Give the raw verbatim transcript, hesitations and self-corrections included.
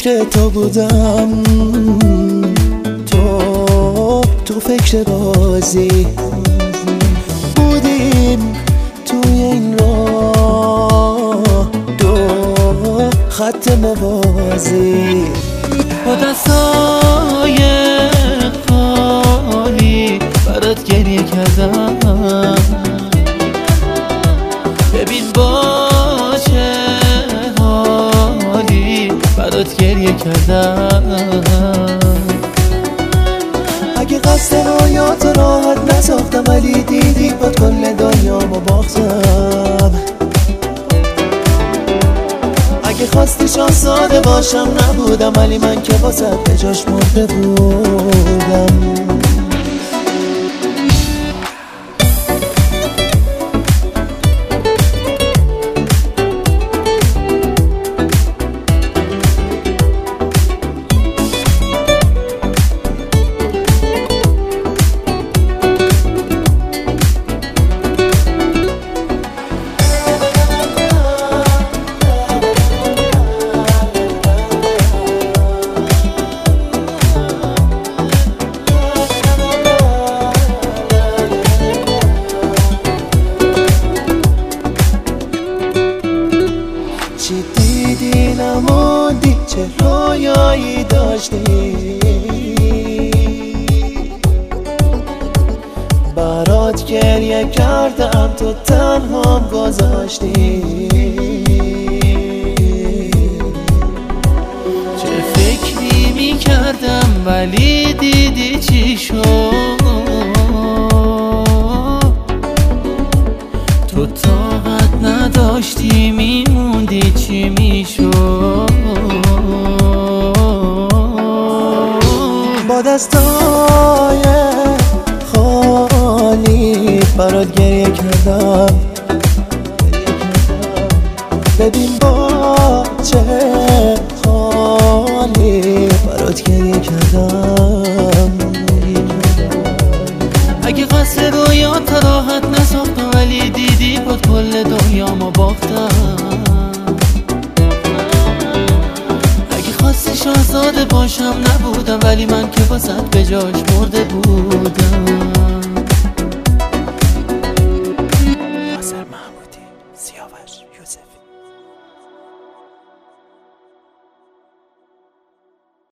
فکر تو بودم، تو تو فکر بازی بودیم توی این راه، دو خط موازی با دستای خالی برات گریه کردم. ببین با چه حالی برات گریه کردم. اگه قصد رویات راحت نساختم، ولی دیدی باد کل دنیامو باختم. اگه خواستی شاهزاده باشم نبودم، ولی من که واسه به جاش مرده بودم. چی دیدی نموندی، چه رویایی داشتی، برات گریه کردم تو تنهام گذاشتی. چه فکری می کردم ولی دیدی چی شد. تو طاقت نداشتی میموندی چی میشد. با دستای خالی برات گریه کردم. ببین با چه حالی برات گریه کردم. اگه قصد رویات راحت نساختم، ولی دیدی بود کل دنیامو باختم. اگه خواستی شاهزاده باشم نبودم، ولی من که واسط به جاش مرده بودم.